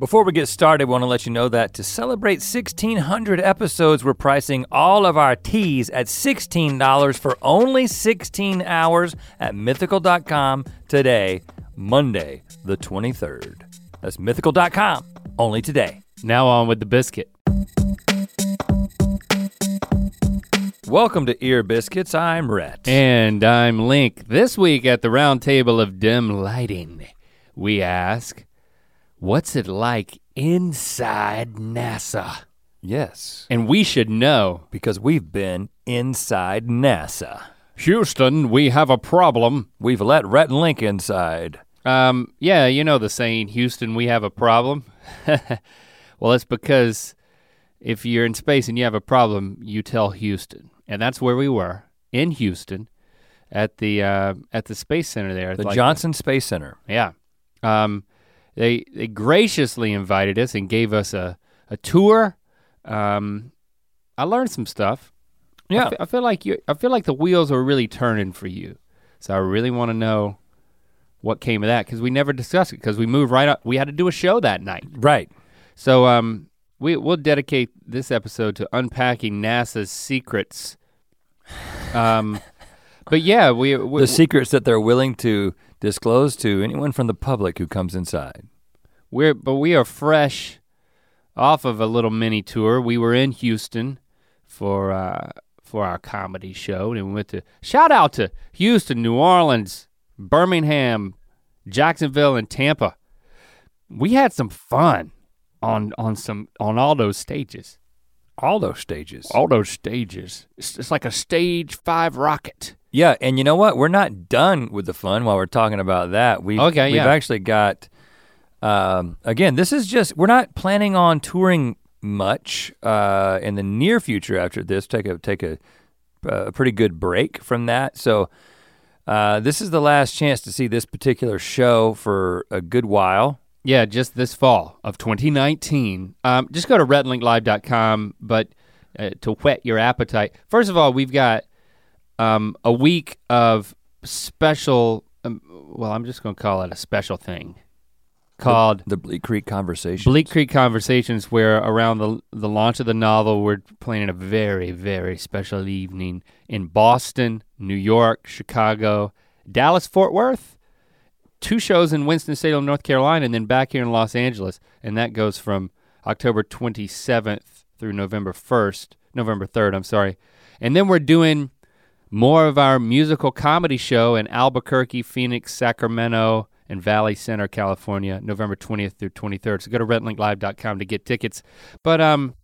Before we get started, I want to let you know that to celebrate 1,600 episodes, we're pricing all of our teas at $16 for only 16 hours at mythical.com today, Monday, the 23rd. That's mythical.com, only today. Now on with the biscuit. Welcome to Ear Biscuits, I'm Rhett. And I'm Link. This week at the round table of dim lighting, we ask, what's it like inside NASA? Yes. And we should know. Because we've been inside NASA. Houston, we have a problem. We've let Rhett and Link inside. Yeah, you know the saying, Houston, we have a problem. Well, it's because if you're in space and you have a problem, you tell Houston. And that's where we were, in Houston, at the Space Center there. The Johnson Space Center. Yeah. They graciously invited us and gave us a tour. I learned some stuff. Yeah. I feel like the wheels are really turning for you. So I really want to know what came of that, because we never discussed it, because we moved right up. We had to do a show that night. Right. So we'll dedicate this episode to unpacking NASA's secrets. But yeah, the secrets that they're willing to disclose to anyone from the public who comes inside. We are fresh off of a little mini tour. We were in Houston for our comedy show, and we went to shout out to Houston, New Orleans, Birmingham, Jacksonville, and Tampa. We had some fun on all those stages. All those stages. All those stages. It's like a stage 5 rocket. Yeah, and you know what? We're not done with the fun while we're talking about that. We've actually got, again, this is just, we're not planning on touring much in the near future after this. Take a pretty good break from that. So this is the last chance to see this particular show for a good while. Yeah, just this fall of 2019. Just go to redlinklive.com, but to whet your appetite. First of all, we've got a week of special, well, I'm just gonna call it a special thing called the Bleak Creek Conversations. Bleak Creek Conversations, where around the launch of the novel, we're planning a very, very special evening in Boston, New York, Chicago, Dallas, Fort Worth. 2 shows in Winston-Salem, North Carolina, and then back here in Los Angeles. And that goes from October 27th through November 3rd, I'm sorry. And then we're doing more of our musical comedy show in Albuquerque, Phoenix, Sacramento, and Valley Center, California, November 20th through 23rd. So go to redlinklive.com to get tickets. But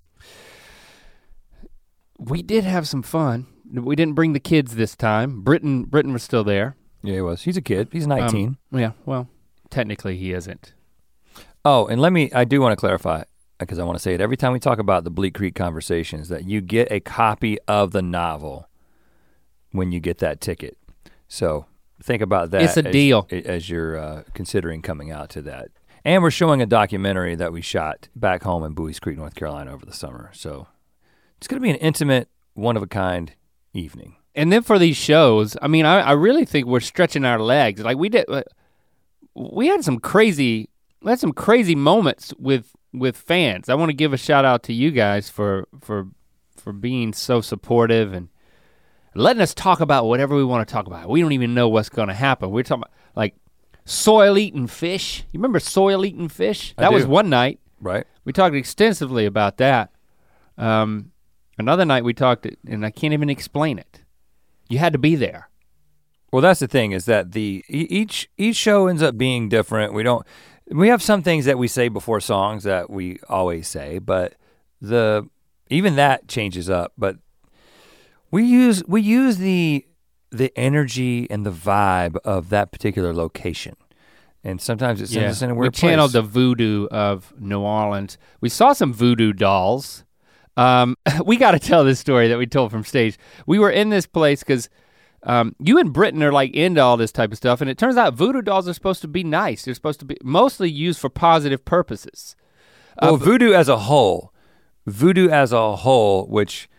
we did have some fun. We didn't bring the kids this time. Britton was still there. Yeah, he was. He's a kid. He's 19. Yeah, well, technically he isn't. Oh, and I do want to clarify, because I want to say it every time we talk about the Bleak Creek Conversations, that you get a copy of the novel when you get that ticket. So think about that. It's a deal. As you're considering coming out to that. And we're showing a documentary that we shot back home in Buies Creek, North Carolina over the summer. So it's gonna be an intimate, one-of-a-kind evening. And then for these shows, I mean, I really think we're stretching our legs. Like we had some crazy moments with fans. I want to give a shout out to you guys for being so supportive and letting us talk about whatever we want to talk about. We don't even know what's gonna happen. We're talking about like soil-eating fish. You remember soil-eating fish? That was one night. Right. We talked extensively about that. Another night we talked, and I can't even explain it. You had to be there. Well, that's the thing, is that each show ends up being different. We have some things that we say before songs that we always say, but even that changes up. But we use the energy and the vibe of that particular location. And sometimes it sends us in a weird place. We channeled the voodoo of New Orleans. We saw some voodoo dolls. We gotta tell this story that we told from stage. We were in this place because you and Britton are like into all this type of stuff, and it turns out voodoo dolls are supposed to be nice. They're supposed to be mostly used for positive purposes. Well, voodoo as a whole, which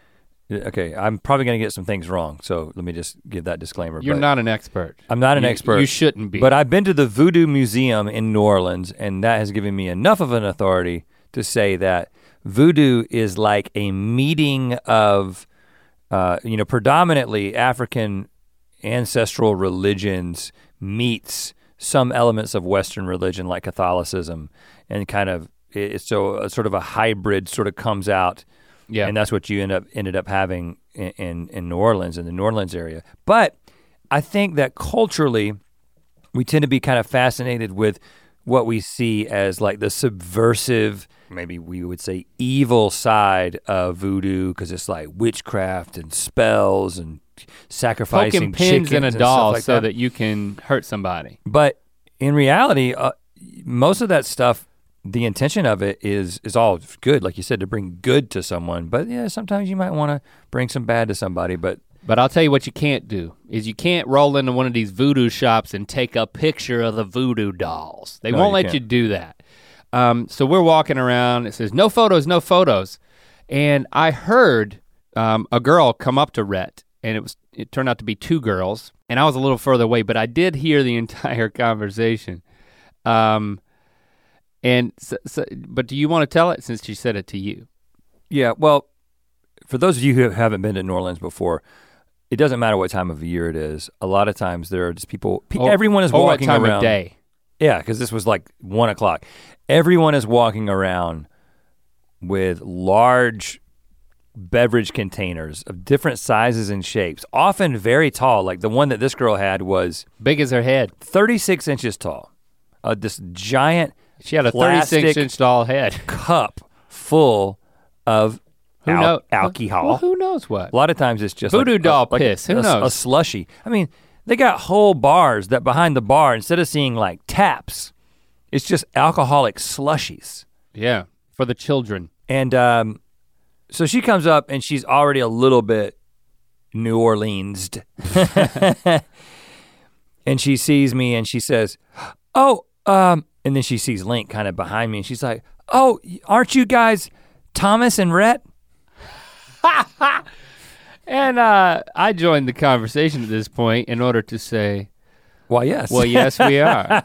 Okay, I'm probably gonna get some things wrong, so let me just give that disclaimer. You're not an expert. I'm not an expert. You shouldn't be. But I've been to the Voodoo Museum in New Orleans, and that has given me enough of an authority to say that voodoo is like a meeting of, predominantly African ancestral religions meets some elements of Western religion like Catholicism, and kind of, so sort of a hybrid sort of comes out. Yeah, and that's what you ended up having in New Orleans, in the New Orleans area. But I think that culturally, we tend to be kind of fascinated with what we see as like the subversive, maybe we would say evil side of voodoo, because it's like witchcraft and spells and sacrificing poking pins in a doll like so that you can hurt somebody. But in reality, most of that stuff, the intention of it is all good, like you said, to bring good to someone. But yeah, sometimes you might want to bring some bad to somebody. But I'll tell you what you can't do, is you can't roll into one of these voodoo shops and take a picture of the voodoo dolls. They won't let you do that. So we're walking around, it says no photos, no photos. And I heard a girl come up to Rhett, and it turned out to be two girls, and I was a little further away, but I did hear the entire conversation. But do you want to tell it, since she said it to you? Yeah, well, for those of you who haven't been to New Orleans before, it doesn't matter what time of year it is. A lot of times there are just people, everyone is walking around. What time of day? Yeah, because this was like 1 o'clock. Everyone is walking around with large beverage containers of different sizes and shapes, often very tall. Like the one that this girl had was big as her head, 36 inches tall. This giant, she had a 36-inch tall head cup full of alcohol. Well, who knows what? A lot of times it's just voodoo doll piss. Who knows? A slushy. I mean, they got whole bars that behind the bar, instead of seeing like taps, it's just alcoholic slushies. Yeah, for the children. And so she comes up and she's already a little bit New Orleansed. And she sees me and she says, and then she sees Link kind of behind me and she's like, oh, aren't you guys Thomas and Rhett? And I joined the conversation at this point in order to say, well, yes. Well, yes, we are.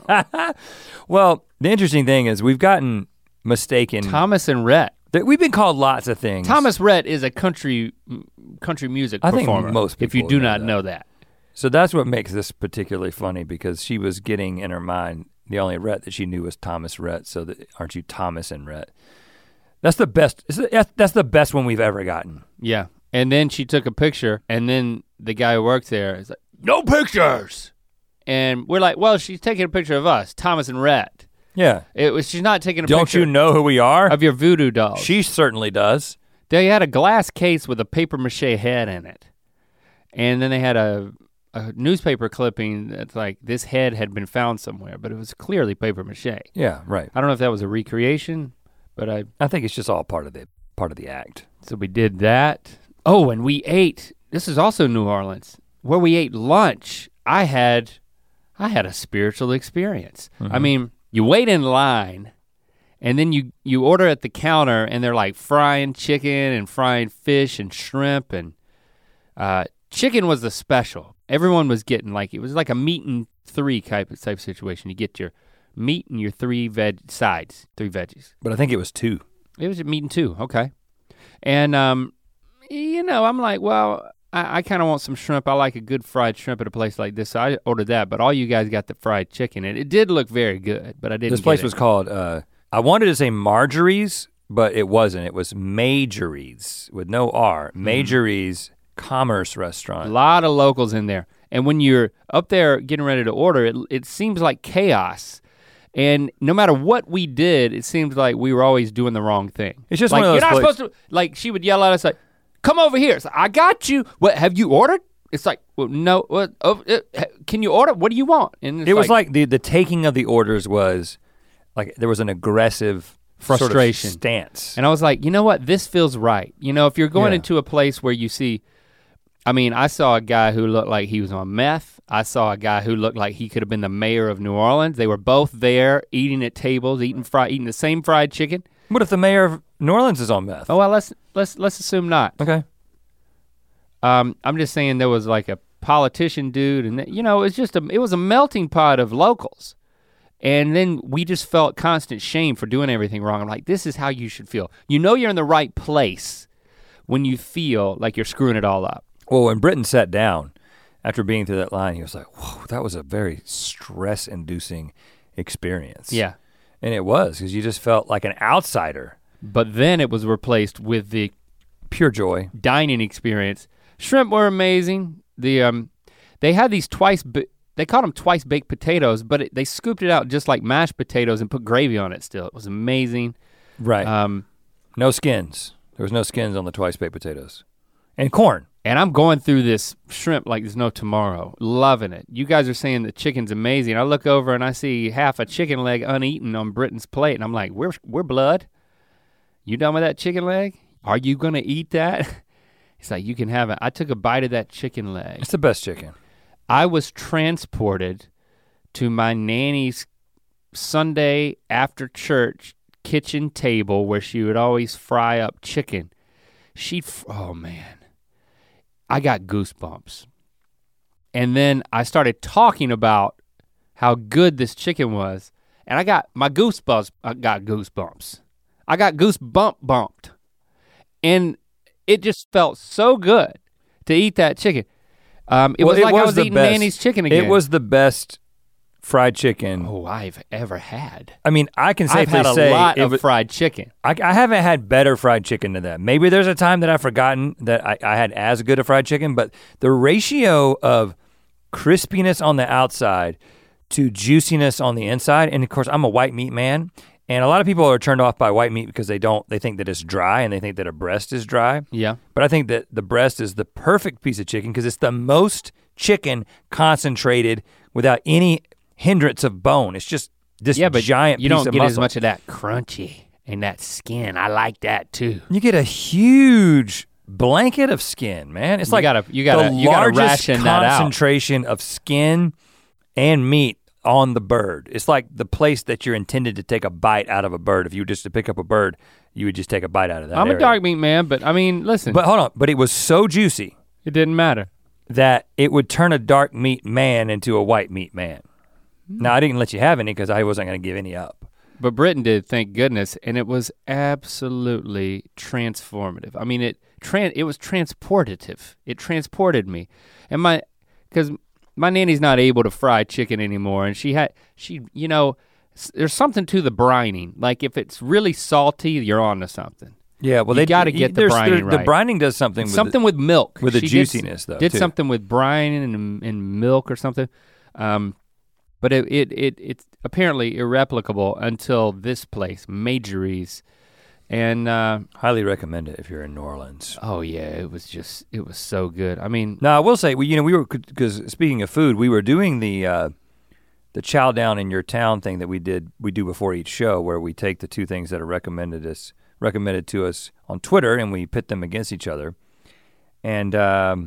Well, the interesting thing is we've gotten mistaken. Thomas and Rhett. We've been called lots of things. Thomas Rhett is a country music performer. I think most people if you do not know that. So that's what makes this particularly funny, because she was getting in her mind, the only Rhett that she knew was Thomas Rhett, so that, aren't you Thomas and Rhett? That's the best, that's the best one we've ever gotten. Yeah, and then she took a picture, and then the guy who works there is like, no pictures! And we're like, well, she's taking a picture of us, Thomas and Rhett. Yeah. She's not taking a picture. Don't you know who we are? Of your voodoo dolls. She certainly does. They had a glass case with a paper mache head in it. And then they had a newspaper clipping that's like, this head had been found somewhere, but it was clearly paper mache. Yeah, right. I don't know if that was a recreation, but I think it's just all part of the act. So we did that. Oh, and we ate, this is also New Orleans, where we ate lunch. I had a spiritual experience. Mm-hmm. I mean, you wait in line, and then you order at the counter, and they're like frying chicken and frying fish and shrimp, and chicken was the special. Everyone was getting it was like a meat and three type situation. You get your meat and your three veggies. But I think it was two. It was meat and two, okay. And I'm like, well, I kind of want some shrimp. I like a good fried shrimp at a place like this, so I ordered that, but all you guys got the fried chicken, and it did look very good, but I didn't. This place was called, I wanted to say Marjorie's, but it wasn't. It was Majories with no R. Majories Commerce Restaurant. A lot of locals in there, and when you're up there getting ready to order, it seems like chaos. And no matter what we did, it seems like we were always doing the wrong thing. It's just like, one of those you're not supposed to, like she would yell at us like, come over here. It's like, I got you. What, have you ordered? It's like, well, no, what, can you order? What do you want? And it was like the taking of the orders was like, there was an aggressive frustration sort of stance. And I was like, you know what, this feels right. You know, if you're going into a place where you see, I mean, I saw a guy who looked like he was on meth. I saw a guy who looked like he could have been the mayor of New Orleans. They were both there eating at tables, eating the same fried chicken. What if the mayor of New Orleans is on meth? Oh, well, let's assume not. Okay. I'm just saying there was like a politician dude, and you know, it was a melting pot of locals. And then we just felt constant shame for doing everything wrong. I'm like, this is how you should feel. You know you're in the right place when you feel like you're screwing it all up. Well, when Britton sat down after being through that line, he was like, whoa, that was a very stress-inducing experience. Yeah. And it was, because you just felt like an outsider. But then it was replaced with the pure joy dining experience. Shrimp were amazing. They had these they called them twice baked potatoes, but they scooped it out just like mashed potatoes and put gravy on it still. It was amazing. Right. No skins. There was no skins on the twice baked potatoes. And corn. And I'm going through this shrimp like there's no tomorrow, loving it. You guys are saying the chicken's amazing. I look over and I see half a chicken leg uneaten on Britton's plate, and I'm like, we're blood. You done with that chicken leg? Are you gonna eat that? He's like, you can have it. I took a bite of that chicken leg. It's the best chicken. I was transported to my nanny's Sunday after church kitchen table where she would always fry up chicken. Oh man. I got goosebumps. And then I started talking about how good this chicken was, and I got goosebumps. I got bumped. And it just felt so good to eat that chicken. It was like I was eating Nanny's chicken again. It was the best fried chicken I've ever had. I mean, I can safely say I've had a lot of fried chicken. I haven't had better fried chicken than that. Maybe there's a time that I've forgotten that I had as good a fried chicken, but the ratio of crispiness on the outside to juiciness on the inside, and of course I'm a white meat man, and a lot of people are turned off by white meat because they think that it's dry and they think that a breast is dry. Yeah. But I think that the breast is the perfect piece of chicken because it's the most chicken concentrated without any hindrance of bone. It's just this giant piece of muscle. You don't get as much of that crunchy and that skin. I like that too. You get a huge blanket of skin, man. It's you gotta ration that out. Concentration of skin and meat on the bird. It's like the place that you're intended to take a bite out of a bird. If you were just to pick up a bird, you would just take a bite out of that. I'm a dark meat man, but I mean, listen. But hold on, but it was so juicy. It didn't matter. That it would turn a dark meat man into a white meat man. Now I didn't let you have any because I wasn't gonna give any up. But Britton did, thank goodness, and it was absolutely transformative. I mean, it was transportative. It transported me. And because my nanny's not able to fry chicken anymore, and there's something to the brining. Like if it's really salty, you're on to something. Yeah, well, they got to get the brining right. The brining does something with milk. With the juiciness though. Did something with brining and milk or something. But it's apparently irreplicable until this place, Majory's. And highly recommend it if you're in New Orleans. Oh yeah, it was so good. I mean, now I will say, we were, because speaking of food, we were doing the chow down in your town thing that we do before each show, where we take the two things that are recommended to us on Twitter and we pit them against each other. And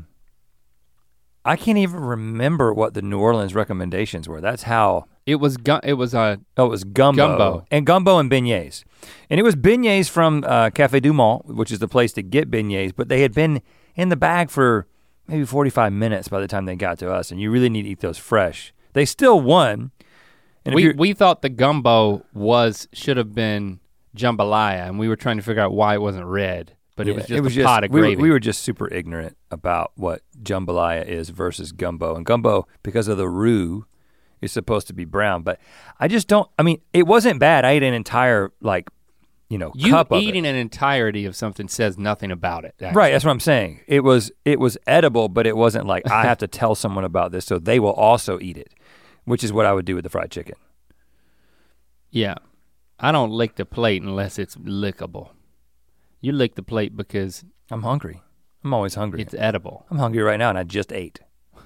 I can't even remember what the New Orleans recommendations were. That's how. It was gumbo. Gumbo and beignets. And it was beignets from Café Du Monde, which is the place to get beignets, but they had been in the bag for maybe 45 minutes by the time they got to us, and you really need to eat those fresh. They still won. And we thought the gumbo should have been jambalaya, and we were trying to figure out why it wasn't red. But it was just a pot of gravy. We were just super ignorant about what jambalaya is versus gumbo. And gumbo, because of the roux, is supposed to be brown. But I just don't, it wasn't bad. I ate an entire cup of it. You eating an entirety of something says nothing about it. Actually. Right, that's what I'm saying. It was edible, but it wasn't like I have to tell someone about this so they will also eat it, which is what I would do with the fried chicken. Yeah, I don't lick the plate unless it's lickable. You lick the plate because I'm hungry. I'm always hungry. It's edible. I'm hungry right now and I just ate.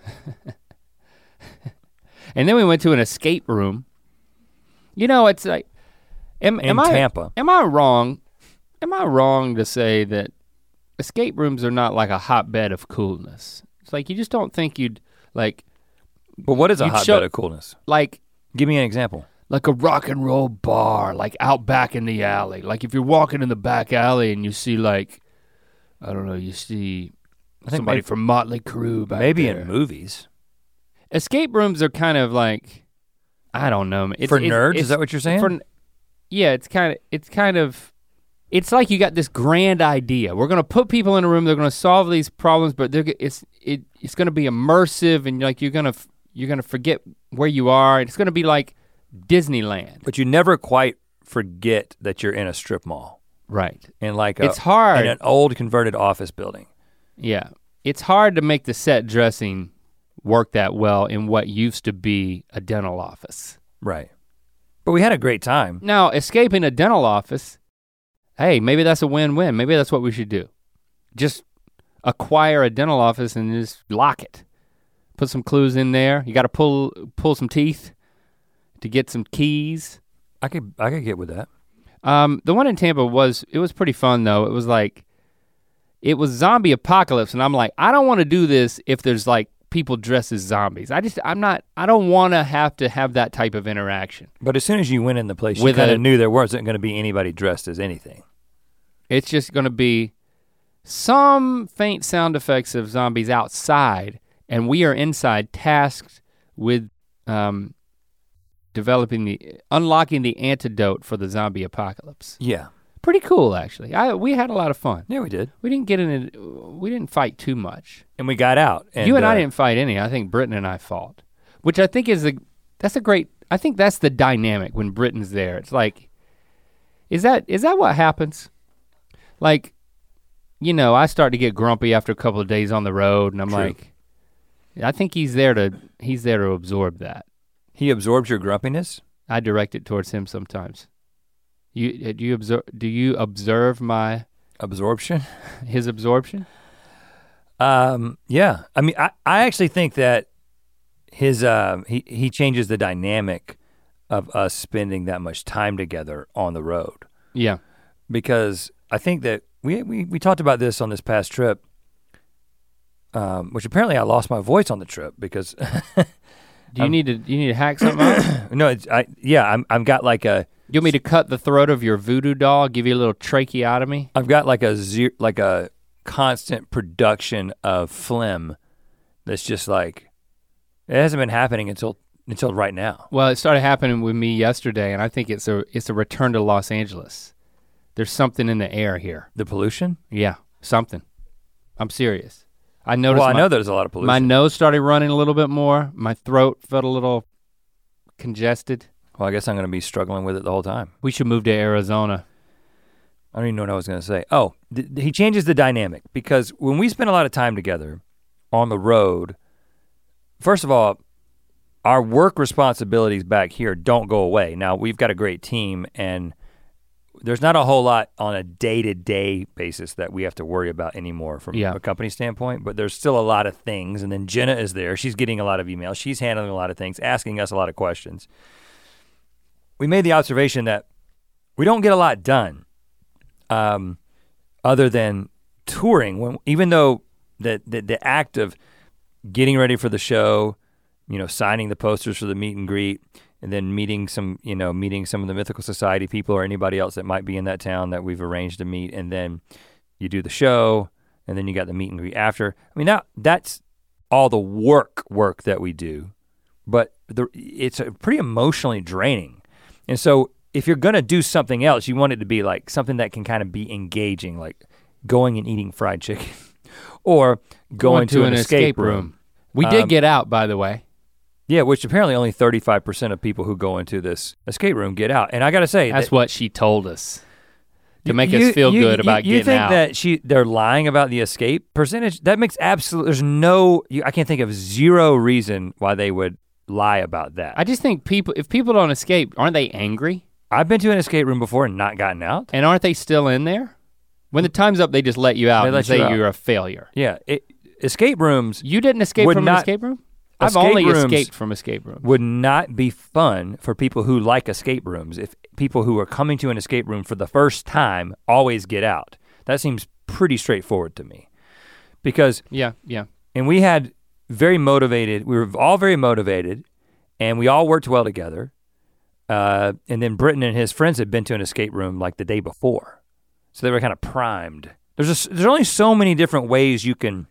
And then we went to an escape room. It's like, in Tampa. Am I wrong? Am I wrong to say that escape rooms are not like a hotbed of coolness? It's like you just don't think you'd like. But what is a hotbed of coolness? Like, give me an example. Like a rock and roll bar, like out back in the alley. Like if you're walking in the back alley and you see you see I think somebody from Motley Crue back maybe there. In movies. Escape rooms are kind of like, I don't know. For nerds, is that what you're saying? Yeah, it's like you got this grand idea. We're gonna put people in a room, they're gonna solve these problems, but it's gonna be immersive and like you're gonna forget where you are. It's gonna be like Disneyland. But you never quite forget that you're in a strip mall. Right. And like it's hard. In an old converted office building. Yeah. It's hard to make the set dressing work that well in what used to be a dental office. Right. But we had a great time. Now, escaping a dental office, hey, maybe that's a win-win. Maybe that's what we should do. Just acquire a dental office and just lock it. Put some clues in there. You gotta pull some teeth to get some keys. I could get with that. The one in Tampa was pretty fun though. It was zombie apocalypse and I'm like, I don't wanna do this if there's like people dressed as zombies. I don't wanna have to have that type of interaction. But as soon as you went in the place, you kinda knew there wasn't gonna be anybody dressed as anything. It's just gonna be some faint sound effects of zombies outside and we are inside tasked with unlocking the antidote for the zombie apocalypse. Yeah. Pretty cool actually. We had a lot of fun. Yeah, we did. We didn't fight too much. And we got out. And, you and I didn't fight any. I think Britton and I fought. Which I think I think that's the dynamic when Britton's there. It's like, is that what happens? Like, you know, I start to get grumpy after a couple of days on the road and I'm like, I think he's there to absorb that. He absorbs your grumpiness? I direct it towards him sometimes. Do you observe my absorption? His absorption? Yeah. I mean, I actually think that his he changes the dynamic of us spending that much time together on the road. Yeah. Because I think that we talked about this on this past trip, which apparently I lost my voice on the trip because Do you need to hack something up? No, I'm got like a. You want me to cut the throat of your voodoo doll? Give you a little tracheotomy? I've got like a constant production of phlegm that's just like, it hasn't been happening until right now. Well, it started happening with me yesterday, and I think it's a return to Los Angeles. There's something in the air here. The pollution? Yeah, something. I'm serious. I noticed. Well, I know there's a lot of pollution. My nose started running a little bit more. My throat felt a little congested. Well, I guess I'm gonna be struggling with it the whole time. We should move to Arizona. I don't even know what I was gonna say. Oh, he changes the dynamic because when we spend a lot of time together on the road, first of all, our work responsibilities back here don't go away. Now, we've got a great team and there's not a whole lot on a day-to-day basis that we have to worry about anymore from a company standpoint, but there's still a lot of things. And then Jenna is there, she's getting a lot of emails, she's handling a lot of things, asking us a lot of questions. We made the observation that we don't get a lot done other than touring, even though the act of getting ready for the show, you know, signing the posters for the meet and greet, and then meeting some of the Mythical Society people or anybody else that might be in that town that we've arranged to meet, and then you do the show, and then you got the meet and greet after. I mean, that's all the work that we do, but it's pretty emotionally draining. And so if you're gonna do something else, you want it to be like something that can kind of be engaging, like going and eating fried chicken or going to an escape room. We did get out, by the way. Yeah, which apparently only 35% of people who go into this escape room get out. And I gotta say, that's what she told us to make us feel good about getting out. You think that they're lying about the escape percentage? That makes I can't think of zero reason why they would lie about that. I just think if people don't escape, aren't they angry? I've been to an escape room before and not gotten out. And aren't they still in there? When the time's up, they just let you out and say you're a failure. Yeah, escape rooms. You didn't escape from an escape room? I've only escaped from escape rooms. Would not be fun for people who like escape rooms if people who are coming to an escape room for the first time always get out. That seems pretty straightforward to me. Because yeah. And we were all very motivated and we all worked well together. And then Britton and his friends had been to an escape room like the day before. So they were kind of primed. There's only so many different ways you can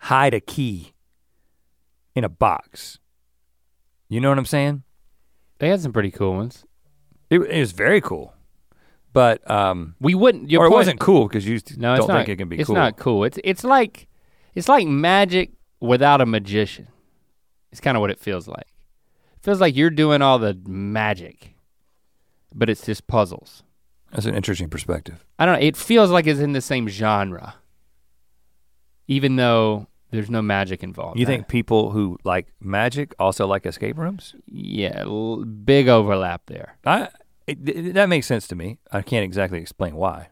hide a key in a box. You know what I'm saying? They had some pretty cool ones. It was very cool. But we wouldn't. Or it wasn't cool because you don't think it can be cool. It's not cool. It's like magic without a magician. It's kind of what it feels like. It feels like you're doing all the magic, but it's just puzzles. That's an interesting perspective. I don't know. It feels like it's in the same genre, even though there's no magic involved. You think people who like magic also like escape rooms? Yeah, big overlap there. That makes sense to me. I can't exactly explain why,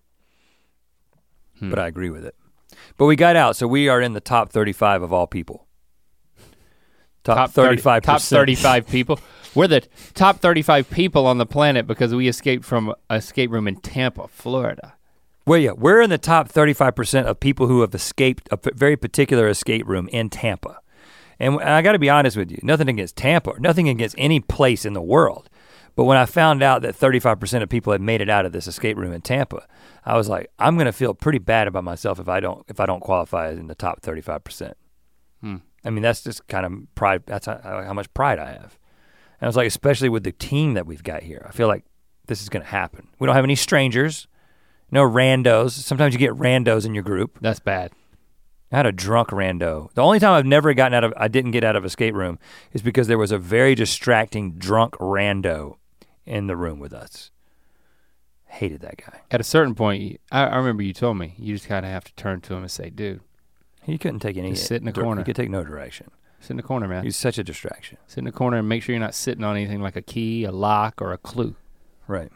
but I agree with it. But we got out, so we are in the top 35 of all people. Top 35%. Top 35 people. We're the top 35 people on the planet because we escaped from an escape room in Tampa, Florida. Well, yeah, we're in the top 35% of people who have escaped a very particular escape room in Tampa. And I gotta be honest with you, nothing against Tampa, nothing against any place in the world. But when I found out that 35% of people had made it out of this escape room in Tampa, I was like, I'm gonna feel pretty bad about myself if I don't qualify in the top 35%. I mean, that's just kind of pride. That's how much pride I have. And I was like, especially with the team that we've got here, I feel like this is gonna happen. We don't have any strangers, no randos. Sometimes you get randos in your group. That's bad. I had a drunk rando. The only time I didn't get out of escape room is because there was a very distracting drunk rando in the room with us. Hated that guy. At a certain point, I remember you told me, you just kind of have to turn to him and say, dude. He couldn't take any. Just sit in the corner. He could take no direction. Sit in the corner, man. He's such a distraction. Sit in the corner and make sure you're not sitting on anything like a key, a lock, or a clue. Right.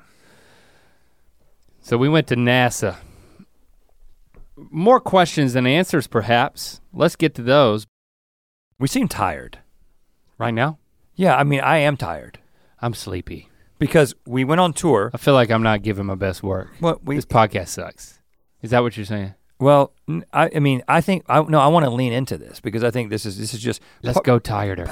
So we went to NASA. More questions than answers, perhaps. Let's get to those. We seem tired. Right now? Yeah, I mean, I am tired. I'm sleepy. Because we went on tour. I feel like I'm not giving my best work. This podcast sucks. Is that what you're saying? Well, I want to lean into this because I think this is just. Let's go tireder.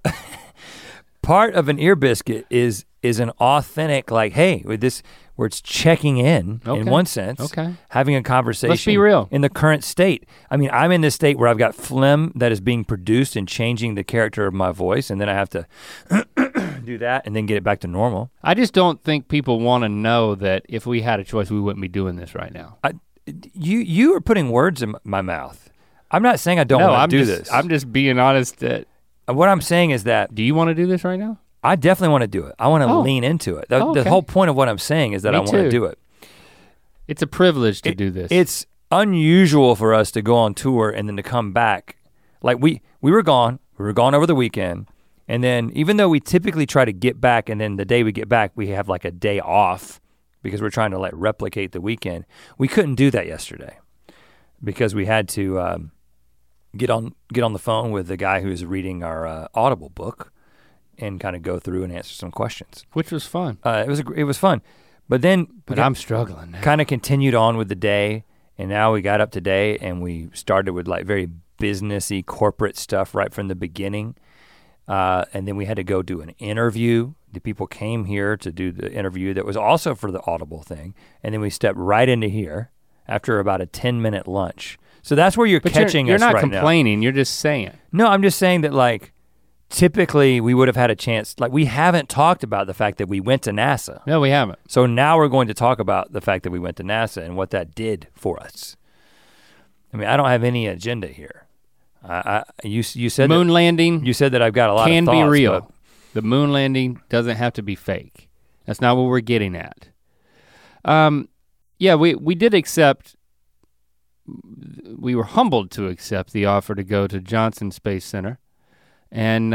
Part of an ear biscuit is an authentic, like, hey, with this, where it's checking in one sense, having a conversation. Let's be real. In the current state. I mean, I'm in this state where I've got phlegm that is being produced and changing the character of my voice, and then I have to do that and then get it back to normal. I just don't think people want to know that if we had a choice, we wouldn't be doing this right now. You are putting words in my mouth. I'm not saying I don't want to do this. I'm just being honest that. What I'm saying is that. Do you want to do this right now? I definitely want to do it. I want to lean into it. The whole point of what I'm saying is that I want to do it. It's a privilege to do this. It's unusual for us to go on tour and then to come back. Like we were gone over the weekend. And then even though we typically try to get back and then the day we get back, we have like a day off because we're trying to like replicate the weekend. We couldn't do that yesterday because we had to get on the phone with the guy who's reading our Audible book and kind of go through and answer some questions. Which was fun. It was fun. But then I'm struggling now. Kind of continued on with the day, and now we got up today and we started with like very businessy corporate stuff right from the beginning. And then we had to go do an interview. The people came here to do the interview that was also for the Audible thing. And then we stepped right into here after about a 10-minute lunch. So that's where you're catching us right now. You're not complaining, you're just saying. No, I'm just saying that like, typically we would have had a chance, like we haven't talked about the fact that we went to NASA. No, we haven't. So now we're going to talk about the fact that we went to NASA and what that did for us. I mean, I don't have any agenda here. You said moon landing. You said that I've got a lot of thoughts. Can be real. The moon landing doesn't have to be fake. That's not what we're getting at. Yeah, we did accept. We were humbled to accept the offer to go to Johnson Space Center, and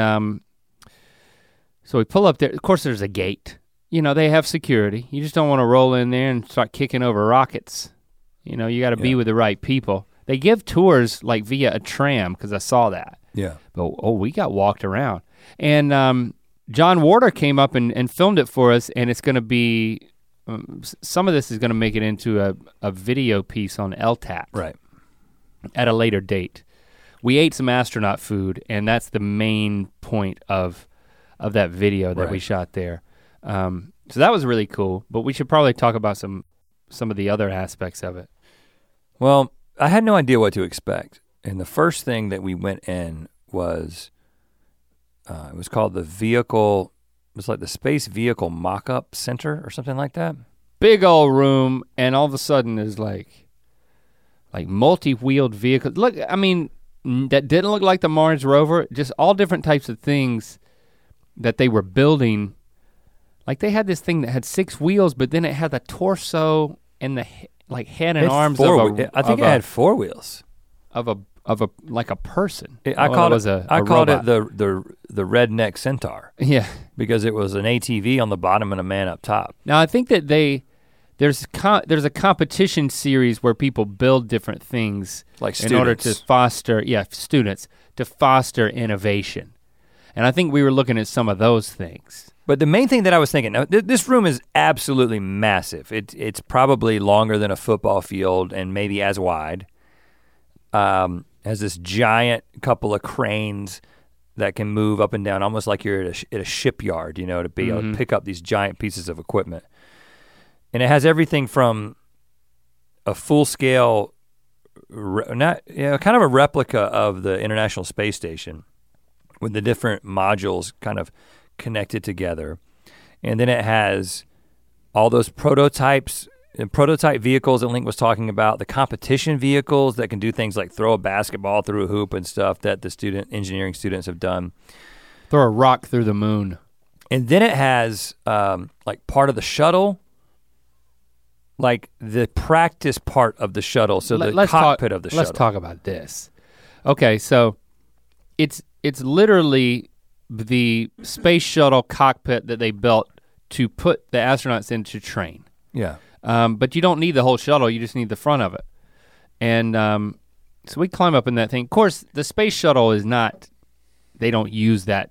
so we pull up there. Of course, there's a gate. You know, they have security. You just don't want to roll in there and start kicking over rockets. You know, you got to be with the right people. They give tours like via a tram because I saw that. Yeah. But we got walked around. And John Warder came up and filmed it for us, and it's gonna be, some of this is gonna make it into a video piece on LTAP. Right. At a later date. We ate some astronaut food, and that's the main point of that video that we shot there. So that was really cool, but we should probably talk about some of the other aspects of it. Well, I had no idea what to expect. And the first thing that we went in was, it was called the vehicle, it was like the Space Vehicle Mock-Up Center or something like that. Big old room, and all of a sudden there's like multi-wheeled vehicles. Look, I mean, that didn't look like the Mars rover, just all different types of things that they were building. Like they had this thing that had 6 wheels, but then it had the torso and the head and arms of a. I think it had 4 wheels. Of a like a person. I called it the redneck centaur. Yeah, because it was an ATV on the bottom and a man up top. Now I think that there's a competition series where people build different things like students. In order to foster students to foster innovation, and I think we were looking at some of those things. But the main thing that I was thinking, now, this room is absolutely massive. It's probably longer than a football field and maybe as wide. Has this giant couple of cranes that can move up and down, almost like you're at a shipyard, you know, to be able to pick up these giant pieces of equipment. And it has everything from a full-scale, kind of a replica of the International Space Station with the different modules kind of connected together. And then it has all those prototypes and prototype vehicles that Link was talking about, the competition vehicles that can do things like throw a basketball through a hoop and stuff that the engineering students have done. Throw a rock through the moon. And then it has like part of the shuttle, like the practice part of the shuttle, so the cockpit of the shuttle. Let's talk about this. Okay, so it's literally the space shuttle cockpit that they built to put the astronauts in to train. Yeah. But you don't need the whole shuttle, you just need the front of it. And so we climb up in that thing. Of course, the space shuttle is not, they don't use the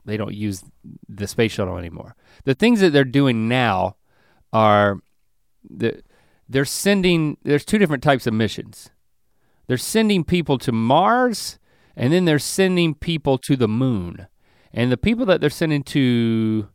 space shuttle anymore. The things that they're doing now are, there's 2 different types of missions. They're sending people to Mars, and then they're sending people to the moon. And the people that they're sending to,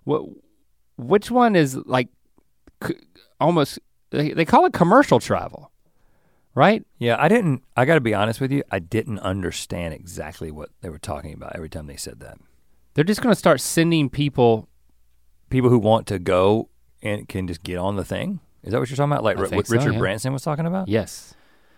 which one is like, almost, they call it commercial travel, right? Yeah, I gotta be honest with you, I didn't understand exactly what they were talking about every time they said that. They're just gonna start sending people who want to go and can just get on the thing? Is that what you're talking about? Like what Richard Branson was talking about? Yes.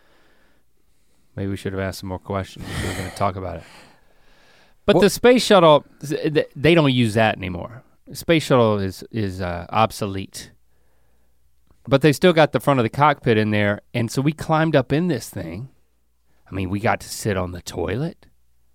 Maybe we should have asked some more questions if we were gonna talk about it. But the space shuttle, they don't use that anymore. The space shuttle is obsolete. But they still got the front of the cockpit in there, and so we climbed up in this thing. I mean, we got to sit on the toilet.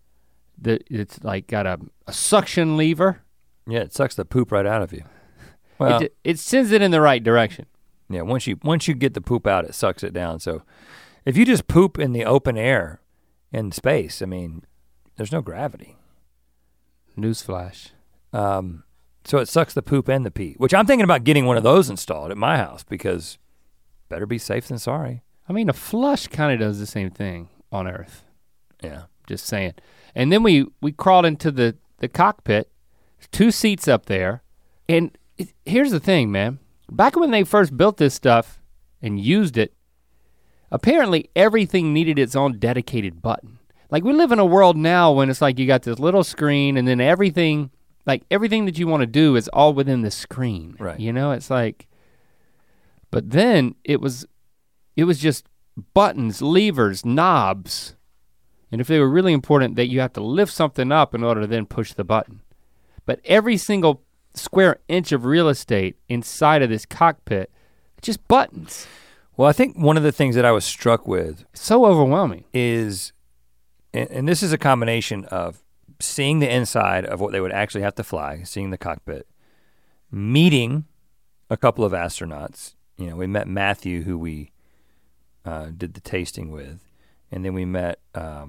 It's like got a suction lever. Yeah, it sucks the poop right out of you. Well, it sends it in the right direction. Yeah, once you get the poop out, it sucks it down. So if you just poop in the open air in space, I mean, there's no gravity. Newsflash. So it sucks the poop and the pee, which I'm thinking about getting one of those installed at my house because better be safe than sorry. I mean, a flush kind of does the same thing on Earth. Yeah. Just saying. And then we crawled into the cockpit, 2 seats up there, and here's the thing, man. Back when they first built this stuff and used it, apparently everything needed its own dedicated button. Like we live in a world now when it's like you got this little screen and then everything that you want to do is all within the screen. Right. You know, it's like, but then it was just buttons, levers, knobs. And if they were really important, that you have to lift something up in order to then push the button. But every single square inch of real estate inside of this cockpit, just buttons. Well, I think one of the things that I was struck with so overwhelming is, and this is a combination of seeing the inside of what they would actually have to fly, seeing the cockpit, meeting a couple of astronauts. You know, we met Matthew, who we did the tasting with, and then we met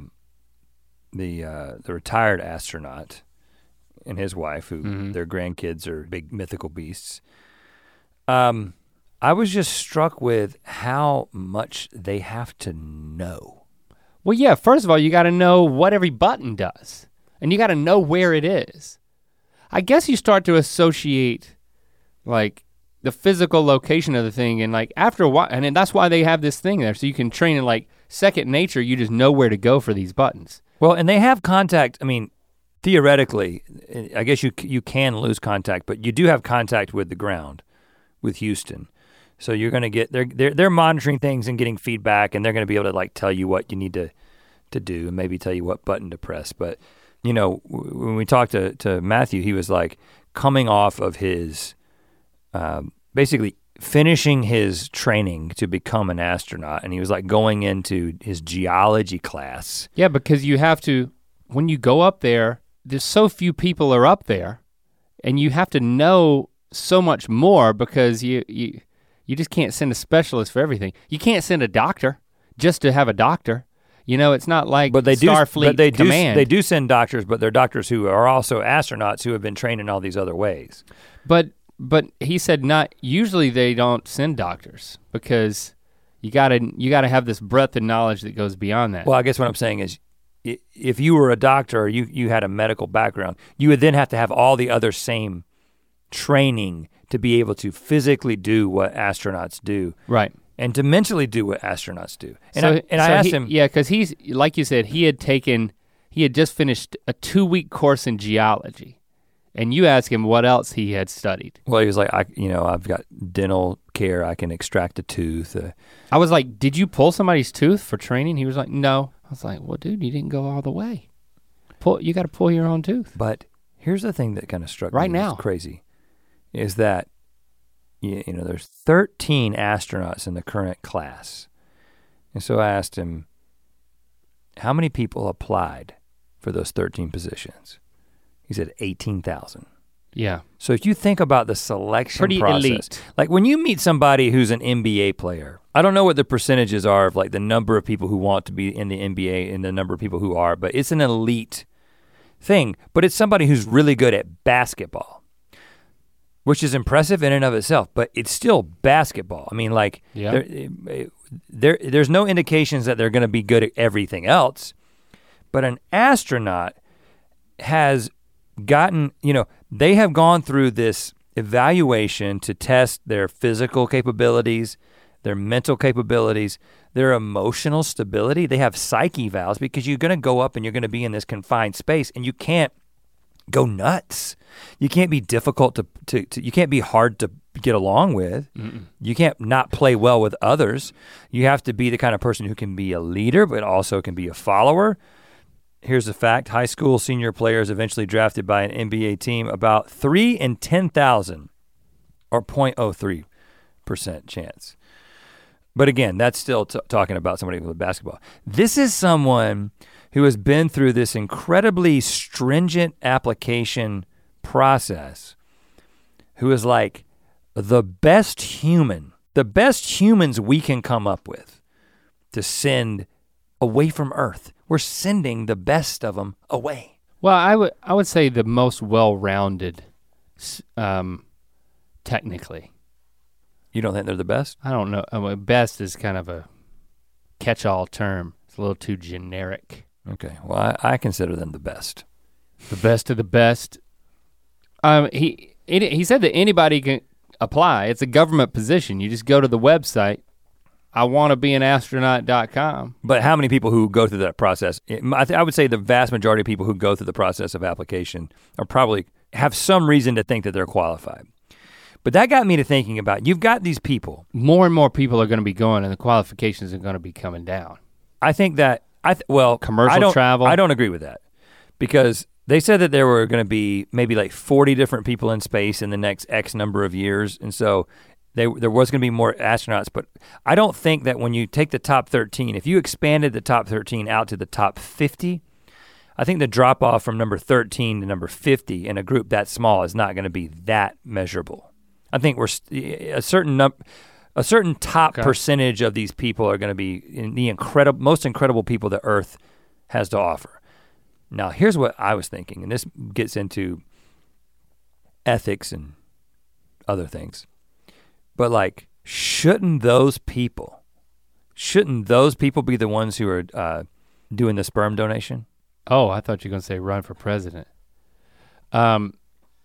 the retired astronaut and his wife, who their grandkids are big mythical beasts. I was just struck with how much they have to know. Well, yeah, first of all, you gotta know what every button does, and you gotta know where it is. I guess you start to associate like the physical location of the thing, and like after a while, and then that's why they have this thing there, so you can train in like second nature. You just know where to go for these buttons. Well, and they have contact. I mean, theoretically, I guess you can lose contact, but you do have contact with the ground, with Houston. So you're gonna get, they're monitoring things and getting feedback, and they're gonna be able to like tell you what you need to do and maybe tell you what button to press. But you know, when we talked to Matthew, he was like coming off of his, basically finishing his training to become an astronaut, and he was like going into his geology class. Yeah, because you have to, when you go up there, there's so few people are up there, and you have to know so much more because you just can't send a specialist for everything. You can't send a doctor just to have a doctor. You know, it's not like Starfleet Command. They do send doctors, but they're doctors who are also astronauts who have been trained in all these other ways. But he said not usually they don't send doctors because you gotta have this breadth of knowledge that goes beyond that. Well, I guess what I'm saying is if you were a doctor or you had a medical background, you would then have to have all the other same training to be able to physically do what astronauts do. Right. And to mentally do what astronauts do. And I asked him. Yeah, because he's, like you said, he had just finished a 2-week course in geology. And you asked him what else he had studied. Well, he was like, I've got dental care, I can extract a tooth. I was like, did you pull somebody's tooth for training? He was like, no. I was like, well, dude, you didn't go all the way. You gotta pull your own tooth. But here's the thing that kind of struck me as crazy, is that there's 13 astronauts in the current class. And so I asked him, how many people applied for those 13 positions? He said 18,000. Yeah. So if you think about the selection pretty process, elite. Like when you meet somebody who's an NBA player, I don't know what the percentages are of like the number of people who want to be in the NBA and the number of people who are, but it's an elite thing. But it's somebody who's really good at basketball, which is impressive in and of itself, but it's still basketball. I mean, like, there's no indications that they're gonna be good at everything else, but an astronaut has gotten, they have gone through this evaluation to test their physical capabilities, their mental capabilities, their emotional stability. They have psych evals because you're gonna go up and you're gonna be in this confined space and you can't go nuts. You can't be difficult to you can't be hard to get along with. Mm-mm. You can't not play well with others. You have to be the kind of person who can be a leader, but also can be a follower. Here's the fact: high school senior players eventually drafted by an NBA team, about 3 in 10,000, or 0.03% chance. But again, that's still talking about somebody with basketball. This is someone who has been through this incredibly stringent application process, who is like the best humans we can come up with to send away from Earth. We're sending the best of them away. Well, I would say the most well-rounded, technically. You don't think they're the best? I don't know. Best is kind of a catch-all term. It's a little too generic. Okay, well, I consider them the best. The best of the best. He said that anybody can apply. It's a government position. You just go to the website, iwannabeanastronaut.com. But how many people who go through that process? I would say the vast majority of people who go through the process of application are probably have some reason to think that they're qualified. But that got me to thinking about, you've got these people. More and more people are gonna be going and the qualifications are gonna be coming down. I think that, commercial travel. I don't agree with that because they said that there were gonna be maybe like 40 different people in space in the next X number of years. And so there was gonna be more astronauts, but I don't think that when you take the top 13, if you expanded the top 13 out to the top 50, I think the drop off from number 13 to number 50 in a group that small is not gonna be that measurable. I think a certain top percentage of these people are gonna be in the most incredible people that Earth has to offer. Now, here's what I was thinking, and this gets into ethics and other things. But like, shouldn't those people be the ones who are doing the sperm donation? Oh, I thought you were gonna say run for president.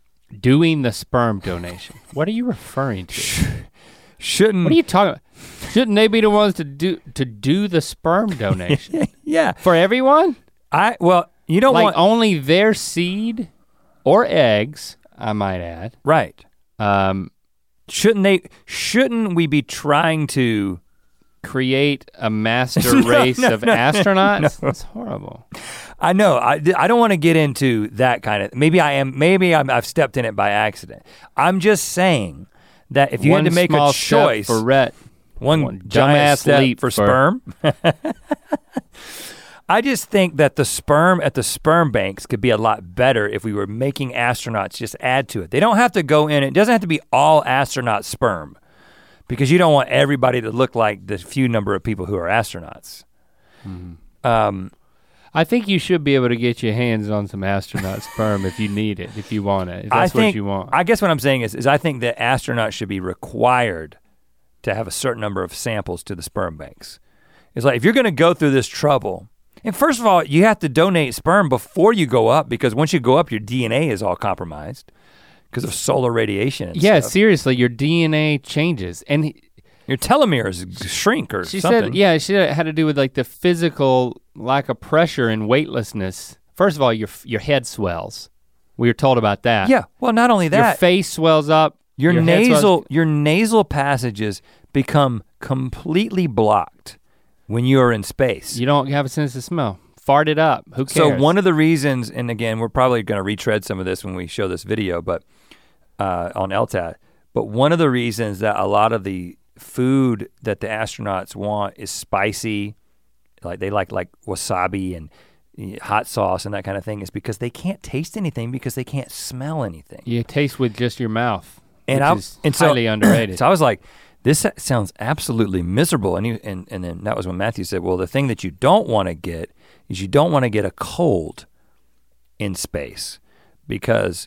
Doing the sperm donation. What are you referring to? Shouldn't. What are you talking about? Shouldn't they be the ones to do the sperm donation? Yeah. For everyone? You don't want only their seed or eggs, I might add. Right. Shouldn't we be trying to create a master race of astronauts? That's horrible. I know. I don't want to get into that kind of. Maybe I've stepped in it by accident. I'm just saying that if you had to make a choice for Rhett, one giant step leap for sperm. I just think that the sperm at the sperm banks could be a lot better if we were making astronauts just add to it. They don't have to go in. It doesn't have to be all astronaut sperm, because you don't want everybody to look like the few number of people who are astronauts. Mm-hmm. I think you should be able to get your hands on some astronaut sperm if you need it, if you want it, if that's what you want. I guess what I'm saying is I think that astronauts should be required to have a certain number of samples to the sperm banks. It's like, if you're gonna go through this trouble, and first of all, you have to donate sperm before you go up, because once you go up, your DNA is all compromised because of solar radiation and stuff. Seriously, your DNA changes. And your telomeres shrink or something. She said it had to do with like the physical lack of pressure and weightlessness. First of all, your head swells. We were told about that. Yeah, well, not only that. Your face swells up. Your nasal passages become completely blocked when you are in space. You don't have a sense of smell. Fart it up, who cares? So one of the reasons, and again, we're probably gonna retread some of this when we show this video, but on LTAT, but one of the reasons that a lot of the food that the astronauts want is spicy, like they like wasabi and hot sauce and that kind of thing, is because they can't taste anything because they can't smell anything. You taste with just your mouth, and highly underrated. So I was like, this sounds absolutely miserable. And then that was when Matthew said, well, the thing that you don't want to get is you don't want to get a cold in space, because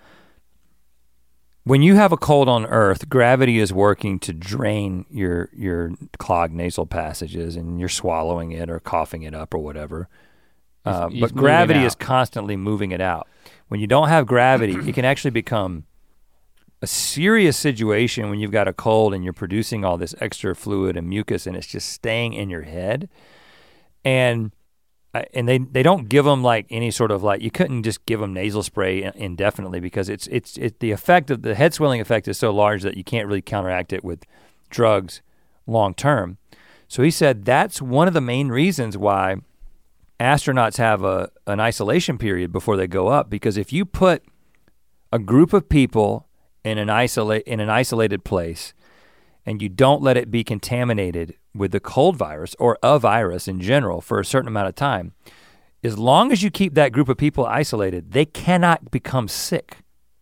when you have a cold on Earth, gravity is working to drain your clogged nasal passages, and you're swallowing it or coughing it up or whatever. But gravity is constantly moving it out. When you don't have gravity, it can actually become a serious situation when you've got a cold and you're producing all this extra fluid and mucus, and it's just staying in your head. And they don't give them like any sort of like, you couldn't just give them nasal spray indefinitely, because it's the effect of the head swelling effect is so large that you can't really counteract it with drugs long term. So he said that's one of the main reasons why astronauts have an isolation period before they go up, because if you put a group of people in an isolated place and you don't let it be contaminated with the cold virus or a virus in general for a certain amount of time, as long as you keep that group of people isolated, they cannot become sick.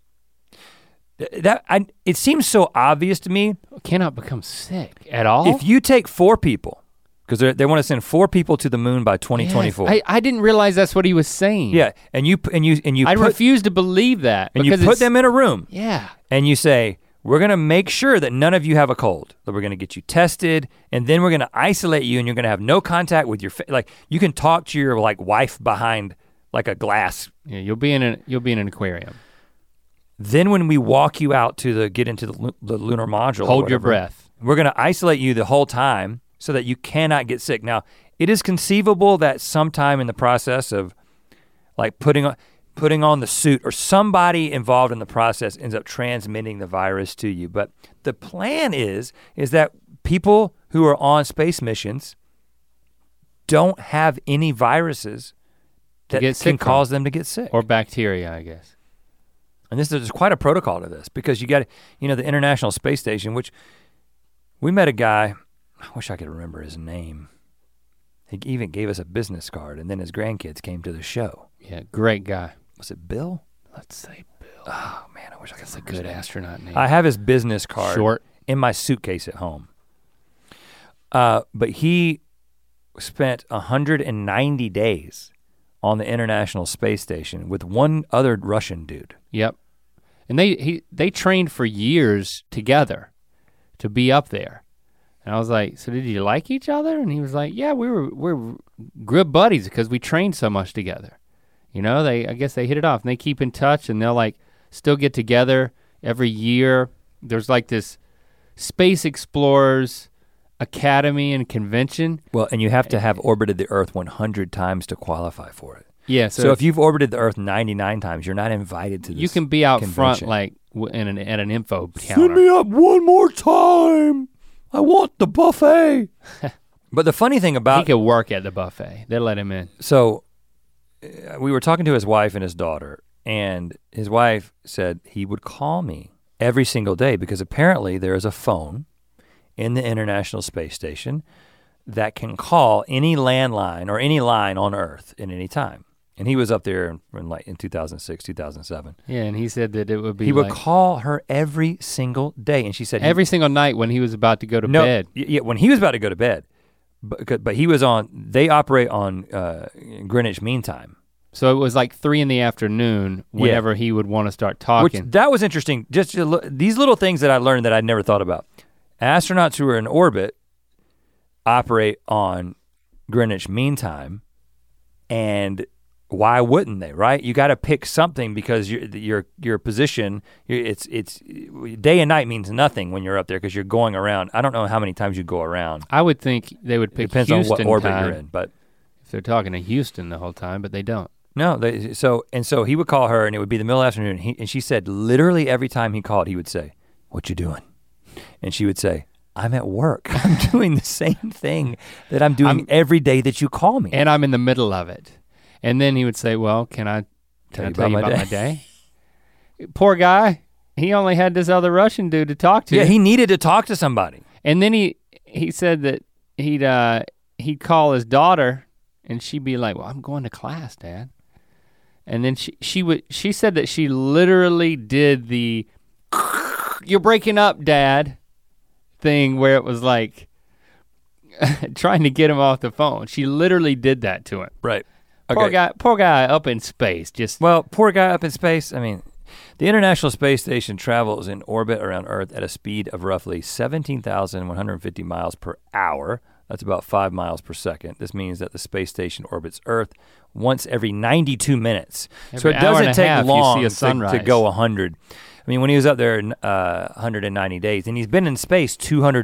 It seems so obvious to me. Cannot become sick at all? If you take 4 people, because they want to send 4 people to the moon by 2024. Yes, I didn't realize that's what he was saying. Yeah, and you I refuse to believe that. And you put them in a room. Yeah. And you say, we're gonna make sure that none of you have a cold, that we're gonna get you tested, and then we're gonna isolate you, and you're gonna have no contact with your like you can talk to your like wife behind like a glass. Yeah, you'll be in an aquarium. Then when we walk you out to get into the lunar module, hold your breath. We're gonna isolate you the whole time so that you cannot get sick. Now, it is conceivable that sometime in the process of like putting on the suit, or somebody involved in the process ends up transmitting the virus to you. But the plan is that people who are on space missions don't have any viruses that can cause them to get sick. Or bacteria, I guess. And there's quite a protocol to this, because you got, the International Space Station, which we met a guy, I wish I could remember his name. He even gave us a business card, and then his grandkids came to the show. Yeah, great guy. Was it Bill? Let's say Bill. Oh man, I wish I could. That's a good astronaut name. I have his business card short in my suitcase at home. But he spent 190 days on the International Space Station with one other Russian dude. Yep. And they trained for years together to be up there. And I was like, so did you like each other? And he was like, yeah, we're good buddies because we trained so much together. I guess they hit it off, and they keep in touch, and they'll like still get together every year. There's like this Space Explorers academy and convention. Well, and you have to have orbited the Earth 100 times to qualify for it. Yeah. So if you've orbited the Earth 99 times, you're not invited to this. You can be out convention. front like at an info counter. Send me up one more time. I want the buffet. But the funny thing about he could work at the buffet. They'll let him in. So we were talking to his wife and his daughter, and his wife said he would call me every single day because apparently there is a phone in the International Space Station that can call any landline or any line on Earth at any time. And he was up there in 2006, 2007. Yeah, and he said that it would be He would call her every single day, and she said every single night when he was about to go to bed. Yeah, when he was about to go to bed. But he was they operate on Greenwich Mean Time. So it was like 3 PM whenever he would want to start talking. That was interesting. Just these little things that I learned that I'd never thought about. Astronauts who are in orbit operate on Greenwich Mean Time, and why wouldn't they, right? You gotta pick something because your position, it's day and night means nothing when you're up there because you're going around. I don't know how many times you go around. I would think they would pick Depends Houston on what orbit time you're in, but if they're talking to Houston the whole time, but they don't. No, so he would call her and it would be the middle of the afternoon and she said literally every time he called, he would say, "What you doing?" And she would say, "I'm at work. I'm doing the same thing that I'm doing every day that you call me. And I'm in the middle of it." And then he would say, "Well, can I tell you about my day?" Poor guy, he only had this other Russian dude to talk to. Yeah, he needed to talk to somebody. And then he said that he'd call his daughter and she'd be like, "Well, I'm going to class, Dad." And then she said that she literally did the "you're breaking up, Dad" thing where it was like trying to get him off the phone. She literally did that to him. Right. Okay. Poor guy up in space. Poor guy up in space. I mean, the International Space Station travels in orbit around Earth at a speed of roughly 17,150 miles per hour. That's about 5 miles per second. This means that the space station orbits Earth once every 92 minutes. So it doesn't take long to go 100. I mean, when he was up there 190 days, and he's been in space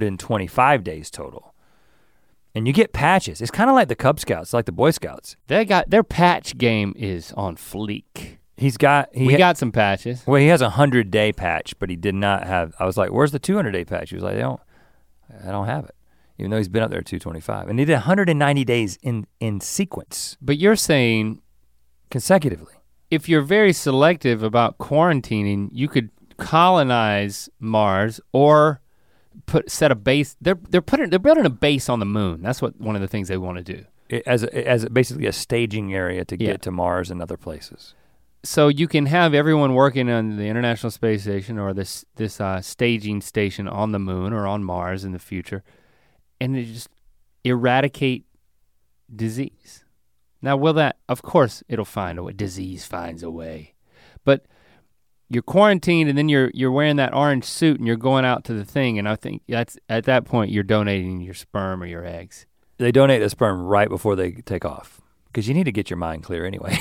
225 days total. And you get patches. It's kind of like the Cub Scouts, like the Boy Scouts. Their patch game is on fleek. We got some patches. Well, he has a 100-day patch, but he did not have. I was like, "Where's the 200-day patch?" He was like, I don't have it," even though he's been up there 225, and he did 190 days in sequence. But you're saying consecutively. If you're very selective about quarantining, you could colonize Mars or set a base. They're building a base on the moon. That's what one of the things they want to do. As basically a staging area to get to Mars and other places. So you can have everyone working on the International Space Station or this staging station on the moon or on Mars in the future, and they just eradicate disease. Now, of course it'll find a way, disease finds a way, but you're quarantined and then you're wearing that orange suit and you're going out to the thing, and I think that's at that point you're donating your sperm or your eggs. They donate the sperm right before they take off because you need to get your mind clear anyway.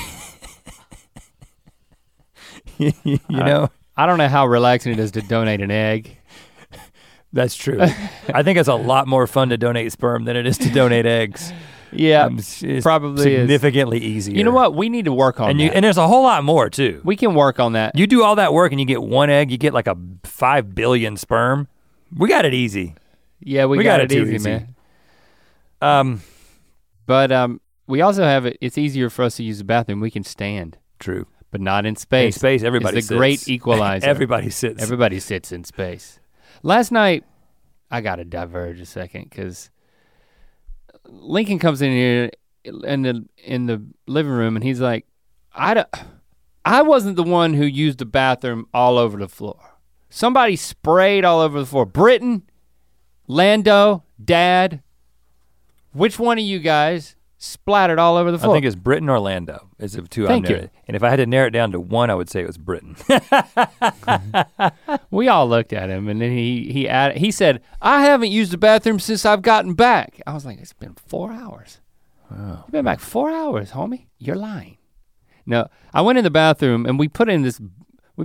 you know? I don't know how relaxing it is to donate an egg. That's true. I think it's a lot more fun to donate sperm than it is to donate eggs. Yeah, it's probably significantly easier. You know what? We need to work on that. And there's a whole lot more too. We can work on that. You do all that work and you get one egg, you get like a 5 billion sperm. We got it easy. Yeah, we got it easy, man. But we also have it's easier for us to use the bathroom. We can stand. True. But not in space. In space, everybody sits. It's the great equalizer. Everybody sits. Everybody sits in space. Last night, I gotta diverge a second because Lincoln comes in here in the living room and he's like, I wasn't the one who used the bathroom all over the floor. Somebody sprayed all over the floor. Britton, Lando, Dad, which one of you guys splattered all over the floor? I think it's Britton or Lando. It's the two I narrowed. And if I had to narrow it down to one, I would say it was Britton. We all looked at him and then he said, "I haven't used the bathroom since I've gotten back." I was like, "It's been 4 hours." Wow. You've been back 4 hours, homie. You're lying. No, I went in the bathroom and we put in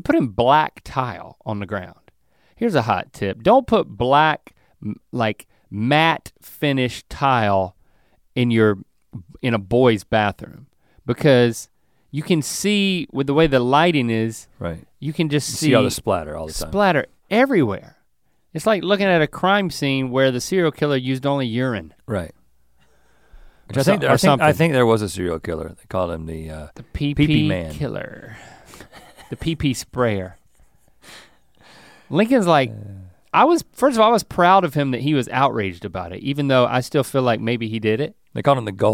black tile on the ground. Here's a hot tip. Don't put black like matte finish tile in a boy's bathroom, because you can see with the way the lighting is, right? You can just see all the splatter all the time. Splatter everywhere. It's like looking at a crime scene where the serial killer used only urine. Right. Which I think there was a serial killer. They called him the PP man killer. The PP sprayer. Lincoln's like, first of all, I was proud of him that he was outraged about it, even though I still feel like maybe he did it. They called him the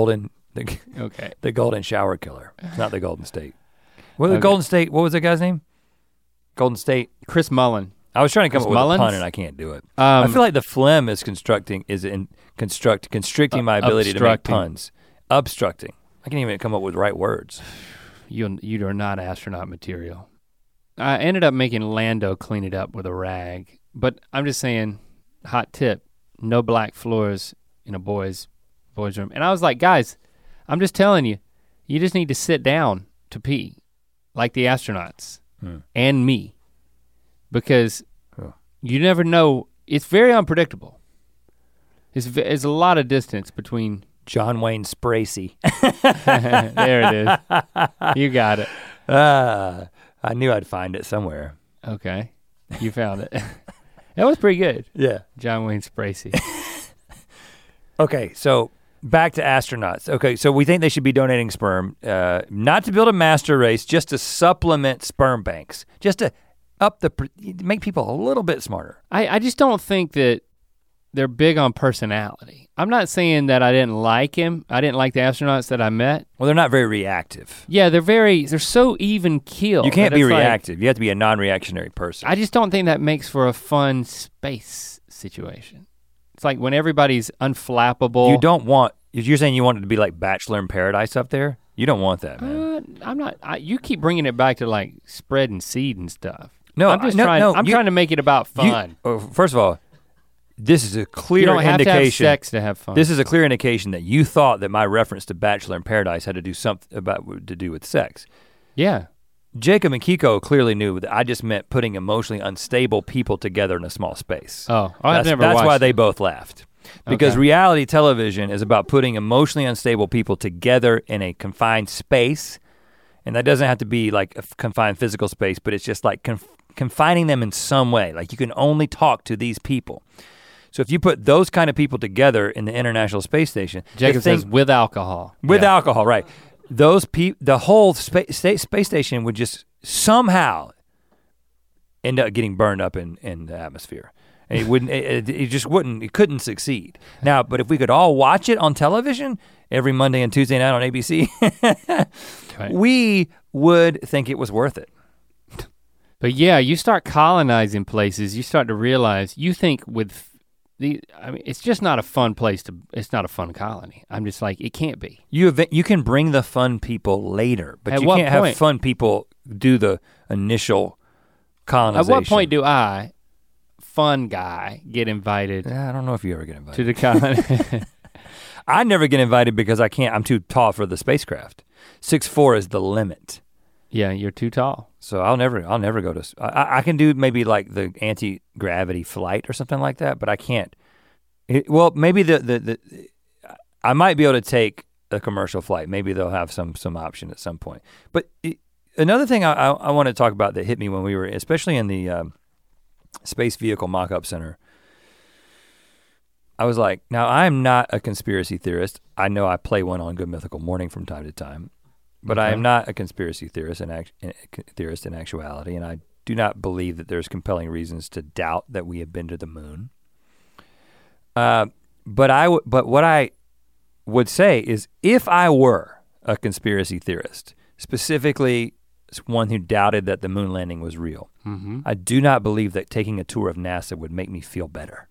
Golden Shower Killer. It's not the Golden State. What was that guy's name? Golden State. Chris Mullen. I was trying to come up with a pun and I can't do it. I feel like the phlegm is constricting my ability to make puns. Obstructing. I can't even come up with right words. You are not astronaut material. I ended up making Lando clean it up with a rag, but I'm just saying, hot tip, no black floors in a boys' room. And I was like, guys, I'm just telling you, you just need to sit down to pee, like the astronauts and me. Because you never know, it's very unpredictable. It's a lot of distance between. John Wayne Spracey. There it is, you got it. I knew I'd find it somewhere. Okay, you found it. That was pretty good. Yeah. John Wayne Spracey. Okay, so back to astronauts. Okay, so we think they should be donating sperm, not to build a master race, just to supplement sperm banks, just to make people a little bit smarter. I just don't think that they're big on personality. I'm not saying that I didn't like him. I didn't like the astronauts that I met. Well, they're not very reactive. Yeah, they're so even keeled. You can't be reactive. You have to be a non-reactionary person. I just don't think that makes for a fun space situation. It's like when everybody's unflappable. You're saying you want it to be like Bachelor in Paradise up there? You don't want that, man. I'm not, you keep bringing it back to like spread and seed and stuff. No, I'm trying to make it about fun. First of all, this is a clear indication. You don't have to have sex to have fun. This is a clear indication that you thought that my reference to Bachelor in Paradise had to do with sex. Yeah. Jacob and Kiko clearly knew that I just meant putting emotionally unstable people together in a small space. I've never watched. That's why they both laughed. Because reality television is about putting emotionally unstable people together in a confined space. And that doesn't have to be like a confined physical space, but it's just like confining them in some way. Like you can only talk to these people. So if you put those kind of people together in the International Space Station. Jacob says with alcohol. With alcohol, right. The whole space station would just somehow end up getting burned up in the atmosphere. And it couldn't succeed. Now, but if we could all watch it on television every Monday and Tuesday night on ABC, right. We would think it was worth it. But yeah, you start colonizing places, you start to realize, you think it's just not a fun place it's not a fun colony. I'm just like, it can't be. You can bring the fun people later, but you can't have fun people do the initial colonization. At what point do I, fun guy, get invited? I don't know if you ever get invited. To the colony. I never get invited because I'm too tall for the spacecraft. 6'4" is the limit. Yeah, you're too tall. So I'll never go to, I can do maybe like the anti-gravity flight or something like that, but I can't. Maybe I might be able to take a commercial flight. Maybe they'll have some option at some point. But another thing I want to talk about that hit me when we were, especially in the Space Vehicle Mock-Up Center, I was like, now I'm not a conspiracy theorist. I know I play one on Good Mythical Morning from time to time. But I am not a conspiracy theorist in actuality, and I do not believe that there's compelling reasons to doubt that we have been to the moon. But what I would say is, if I were a conspiracy theorist, specifically one who doubted that the moon landing was real, I do not believe that taking a tour of NASA would make me feel better.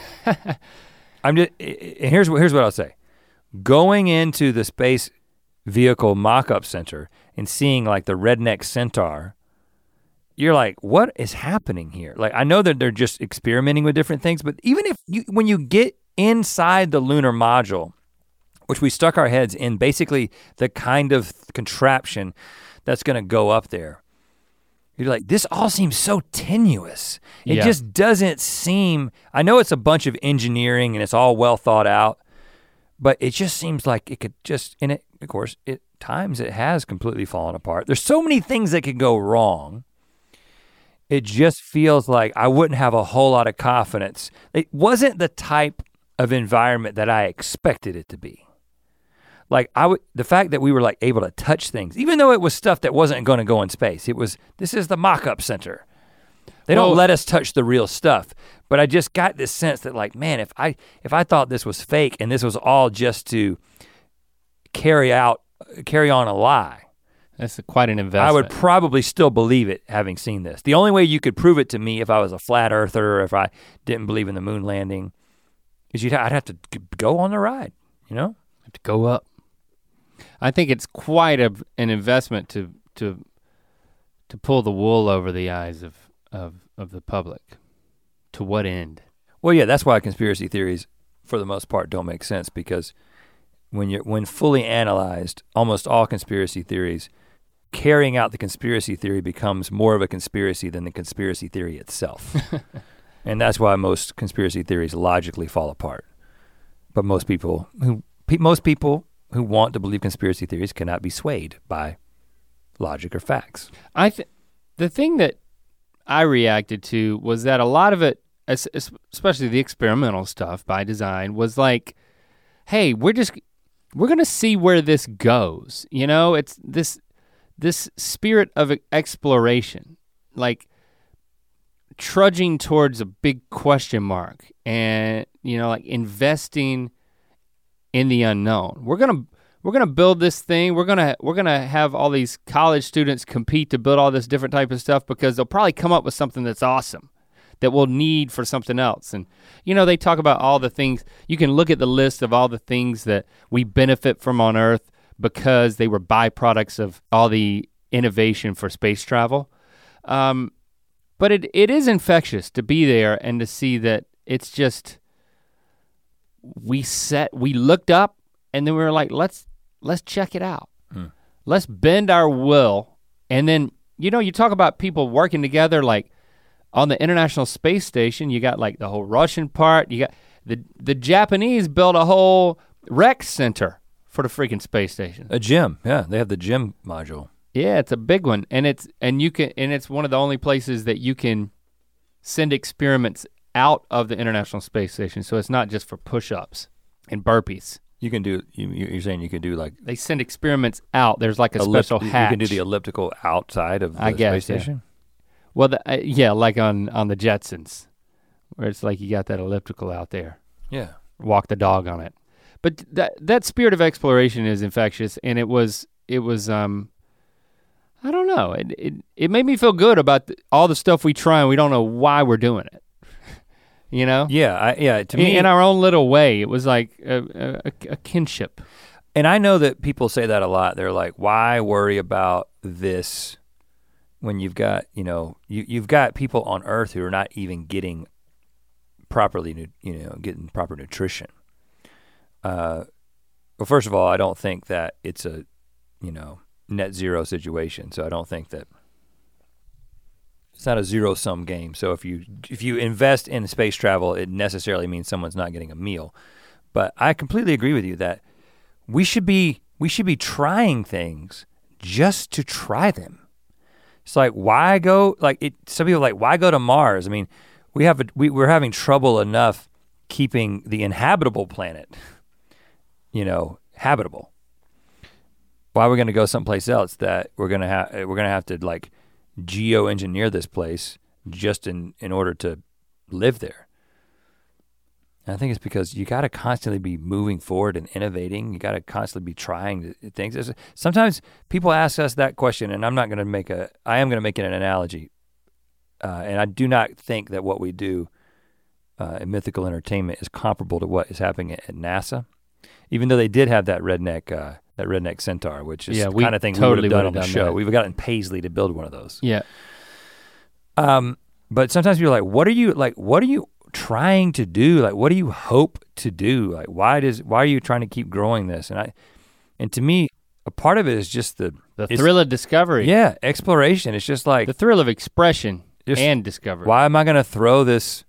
Here's what I'll say: going into the Space Vehicle Mock-Up Center and seeing like the redneck centaur, you're like, what is happening here? Like, I know that they're just experimenting with different things, but even when you get inside the lunar module, which we stuck our heads in, basically the kind of contraption that's gonna go up there, You're like, this all seems so tenuous. It just doesn't seem, I know it's a bunch of engineering and it's all well thought out, but it just seems like it could just, and it, of course, at times it has completely fallen apart. There's so many things that could go wrong. It just feels like I wouldn't have a whole lot of confidence. It wasn't the type of environment that I expected it to be. Like the fact that we were like able to touch things, even though it was stuff that wasn't gonna go in space. This is the mock-up center. They don't let us touch the real stuff. But I just got this sense that like, man, if I thought this was fake and this was all just to carry on a lie. That's quite an investment. I would probably still believe it having seen this. The only way you could prove it to me if I was a flat earther or if I didn't believe in the moon landing is I'd have to go on the ride, you know? Have to go up. I think it's quite an investment to pull the wool over the eyes of the public. To what end? Well, yeah, that's why conspiracy theories, for the most part, don't make sense because when fully analyzed, almost all conspiracy theories, carrying out the conspiracy theory becomes more of a conspiracy than the conspiracy theory itself. And that's why most conspiracy theories logically fall apart. But most people who want to believe conspiracy theories cannot be swayed by logic or facts. The thing that I reacted to was that a lot of it, especially the experimental stuff by design, was like, hey, we're gonna see where this goes. You know, it's this spirit of exploration, like trudging towards a big question mark and, you know, like investing in the unknown. We're gonna build this thing. We're gonna have all these college students compete to build all this different type of stuff because they'll probably come up with something that's awesome that we'll need for something else. And you know, they talk about all the things, you can look at the list of all the things that we benefit from on Earth because they were byproducts of all the innovation for space travel. But it is infectious to be there and to see that it's just, we looked up and then we were like, let's check it out. Let's bend our will. And then, you know, you talk about people working together, like on the International Space Station, you got like the whole Russian part, you got the Japanese built a whole rec center for the freaking space station. A gym, yeah, they have the gym module. Yeah, it's a big one, and it's one of the only places that you can send experiments out of the International Space Station, so it's not just for push-ups and burpees. You can do, you're saying you can do like... They send experiments out, there's like a special hatch. You can do the elliptical outside of the space station? Yeah. Well, yeah, like on the Jetsons, where it's like you got that elliptical out there. Yeah. Walk the dog on it. But that spirit of exploration is infectious, and it was I don't know, it made me feel good about all the stuff we try and we don't know why we're doing it. You know? Yeah, to me. In our own little way, it was like a kinship. And I know that people say that a lot. They're like, why worry about this when you've got, you know, you've got people on Earth who are not even getting properly, getting proper nutrition. Well, first of all, I don't think that it's a, net zero situation. So I don't think that it's not a zero-sum game. So if you invest in space travel, it necessarily means someone's not getting a meal. But I completely agree with you that we should be trying things just to try them. It's like, why go, some people are like, why go to Mars? I mean, we're having trouble enough keeping the inhabitable planet, habitable. Why are we gonna go someplace else that we're gonna have to like geoengineer this place just in order to live there? And I think it's because you gotta constantly be moving forward and innovating. You gotta constantly be trying things. Sometimes people ask us that question, and I am gonna make an analogy. And I do not think that what we do in Mythical Entertainment is comparable to what is happening at NASA. Even though they did have that redneck centaur, which is the kind of thing we would have done on the show. We've gotten Paisley to build one of those. Yeah. But sometimes people are like, what are you trying to do? Like, what do you hope to do? Like, why are you trying to keep growing this? And to me, a part of it is just the thrill of discovery. Yeah, exploration. It's just like the thrill of expression and discovery. Why am I gonna throw this,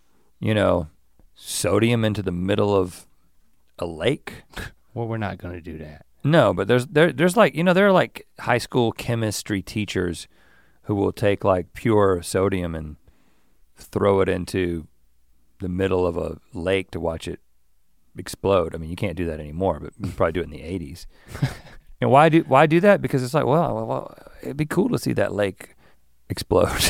sodium into the middle of a lake? Well, we're not gonna do that. No, but there's like, there are like high school chemistry teachers who will take like pure sodium and throw it into the middle of a lake to watch it explode. I mean, you can't do that anymore, but you probably do it in the 80s. And why do that? Because it's like, well, it'd be cool to see that lake explode.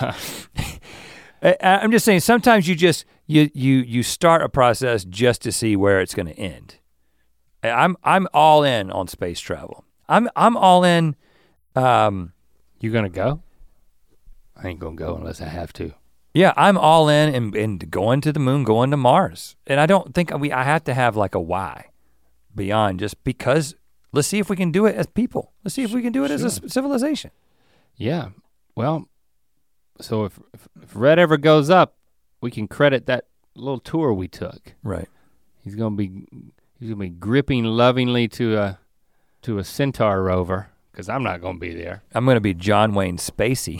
I'm just saying, sometimes you start a process just to see where it's gonna end. I'm all in on space travel. I'm all in. You gonna go? I ain't gonna go unless I have to. Yeah, I'm all in going to the moon, going to Mars. And I don't think I have to have like a why beyond just because let's see if we can do it as people. Let's see if we can do it as a civilization. Yeah, well, so if Rhett ever goes up, we can credit that little tour we took. Right. He's gonna be gripping lovingly to a Centaur rover, because I'm not gonna be there. I'm gonna be John Wayne Spacey.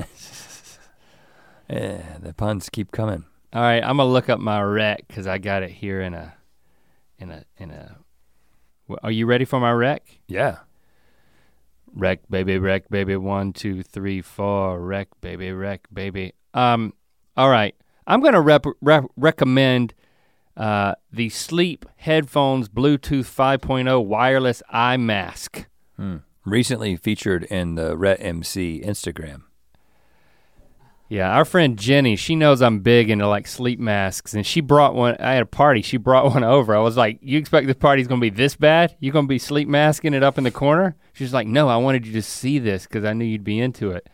Yeah, the puns keep coming. All right, I'm gonna look up my rec because I got it here in a. Are you ready for my rec? Yeah. Rec baby, 1, 2, 3, 4. Rec baby. All right, I'm gonna recommend the Sleep Headphones Bluetooth 5.0 wireless eye mask. Recently featured in the Rhett MC Instagram. Yeah, our friend Jenny, she knows I'm big into like sleep masks, and she brought one. I had a party, she brought one over. I was like, you expect this party's gonna be this bad? You gonna be sleep masking it up in the corner? She's like, no, I wanted you to see this because I knew you'd be into it.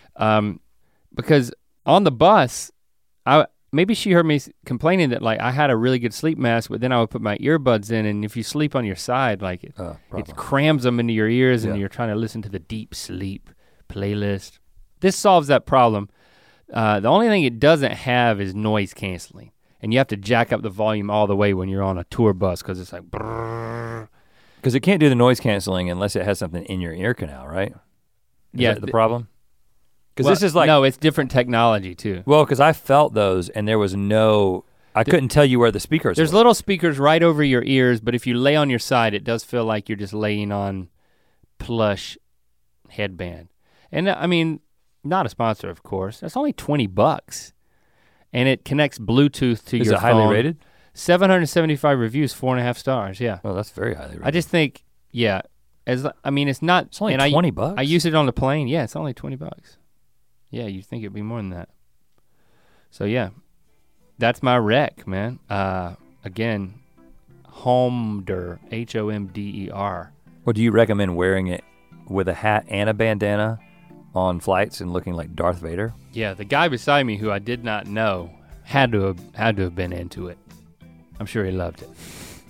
Because on the bus, maybe she heard me complaining that like I had a really good sleep mask, but then I would put my earbuds in, and if you sleep on your side, like it crams them into your ears, and you're trying to listen to the deep sleep playlist. This solves that problem. The only thing it doesn't have is noise canceling, and you have to jack up the volume all the way when you're on a tour bus because it's like brrrr. Because it can't do the noise canceling unless it has something in your ear canal, right? Is that the problem? Because this is like— No, it's different technology too. Well, because I felt those and there was I couldn't tell you where the speakers There's were. little speakers right over your ears, but if you lay on your side, it does feel like you're just laying on plush headband. And I mean, not a sponsor, of course. That's only $20, and it connects Bluetooth to your phone. Is it highly rated? 775 reviews, 4.5 stars. Yeah. Oh, that's very highly rated. I just think, yeah, it's not. It's only $20. I use it on the plane. Yeah, it's only $20. Yeah, you'd think it'd be more than that. So yeah, that's my rec, man. Again, Homder, Homder. Well, do you recommend wearing it with a hat and a bandana on flights and looking like Darth Vader? Yeah, the guy beside me who I did not know had to have been into it. I'm sure he loved it.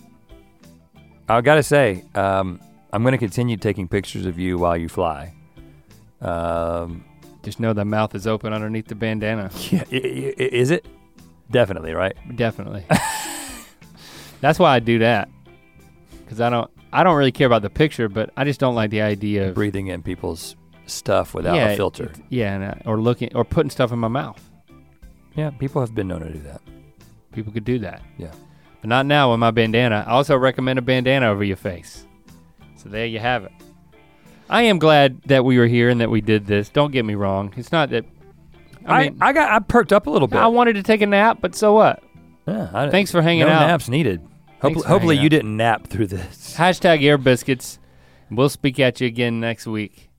I gotta say, I'm gonna continue taking pictures of you while you fly. Just know the mouth is open underneath the bandana. Yeah, is it? Definitely, right? Definitely. That's why I do that. Because I don't really care about the picture, but I just don't like the idea of breathing in people's stuff without a filter. Or putting stuff in my mouth. Yeah, people have been known to do that. People could do that. Yeah. But not now with my bandana. I also recommend a bandana over your face. So there you have it. I am glad that we were here and that we did this. Don't get me wrong. It's not that I perked up a little bit. I wanted to take a nap, but so what? Yeah, thanks for hanging out. No naps needed. Hopefully you didn't nap through this. #AirBiscuits. We'll speak at you again next week.